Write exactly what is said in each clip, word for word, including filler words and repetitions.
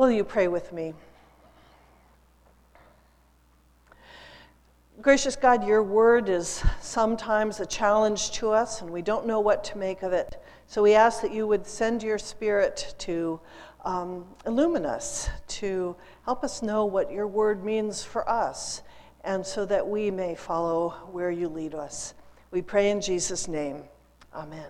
Will you pray with me? Gracious God, your word is sometimes a challenge to us, and we don't know what to make of it. So we ask that you would send your Spirit to um, illumine us, to help us know what your word means for us, and so that we may follow where you lead us. We pray in Jesus' name. Amen.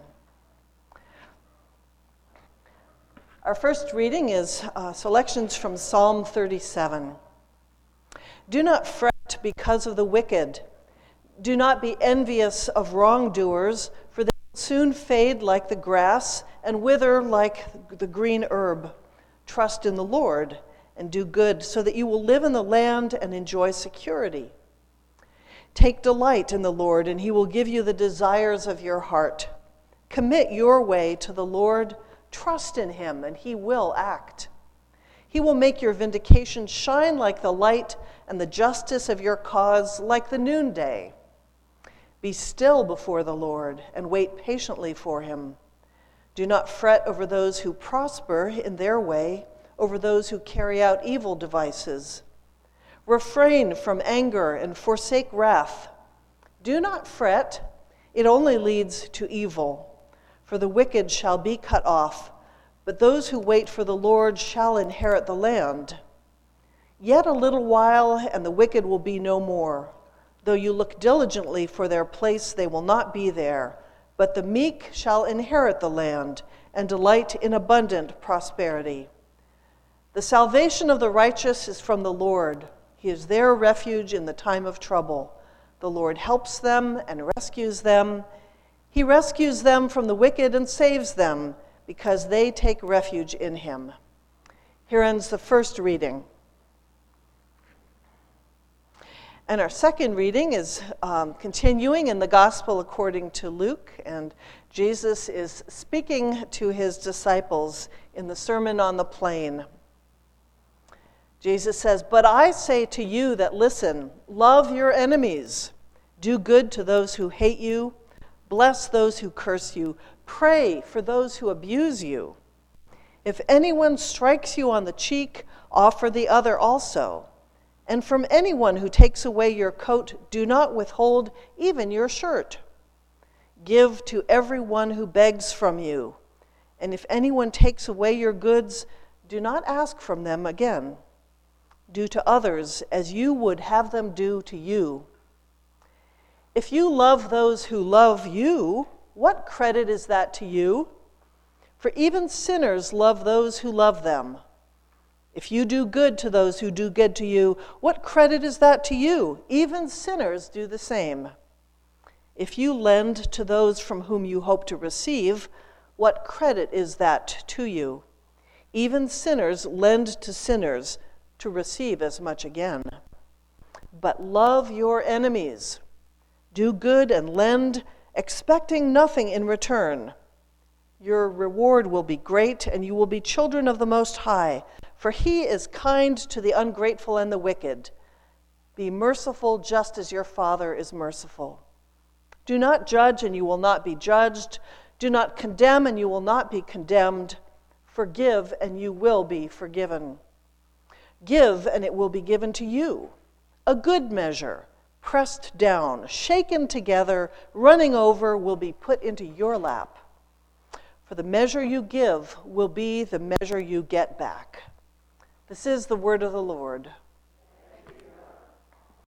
Our first reading is uh, selections from Psalm thirty-seven. Do not fret because of the wicked. Do not be envious of wrongdoers, for they will soon fade like the grass and wither like the green herb. Trust in the Lord and do good, so that you will live in the land and enjoy security. Take delight in the Lord, and he will give you the desires of your heart. Commit your way to the Lord. Trust in him, and he will act. He will make your vindication shine like the light, and the justice of your cause like the noonday. Be still before the Lord, and wait patiently for him. Do not fret over those who prosper in their way, over those who carry out evil devices. Refrain from anger and forsake wrath. Do not fret, it only leads to evil. For the wicked shall be cut off, but those who wait for the Lord shall inherit the land. Yet a little while, and the wicked will be no more. Though you look diligently for their place, they will not be there. But the meek shall inherit the land, and delight in abundant prosperity. The salvation of the righteous is from the Lord. He is their refuge in the time of trouble. The Lord helps them and rescues them. He rescues them from the wicked and saves them, because they take refuge in him. Here ends the first reading. And our second reading is um, continuing in the Gospel according to Luke, and Jesus is speaking to his disciples in the Sermon on the Plain. Jesus says, "But I say to you that listen, love your enemies, do good to those who hate you, bless those who curse you, pray for those who abuse you. If anyone strikes you on the cheek, offer the other also. And from anyone who takes away your coat, do not withhold even your shirt. Give to everyone who begs from you. And if anyone takes away your goods, do not ask from them again. Do to others as you would have them do to you. If you love those who love you, what credit is that to you? For even sinners love those who love them. If you do good to those who do good to you, what credit is that to you? Even sinners do the same. If you lend to those from whom you hope to receive, what credit is that to you? Even sinners lend to sinners to receive as much again. But love your enemies. Do good and lend, expecting nothing in return. Your reward will be great, and you will be children of the Most High, for he is kind to the ungrateful and the wicked. Be merciful just as your Father is merciful. Do not judge, and you will not be judged. Do not condemn, and you will not be condemned. Forgive, and you will be forgiven. Give, and it will be given to you. A good measure, pressed down, shaken together, running over, will be put into your lap. For the measure you give will be the measure you get back." This is the word of the Lord.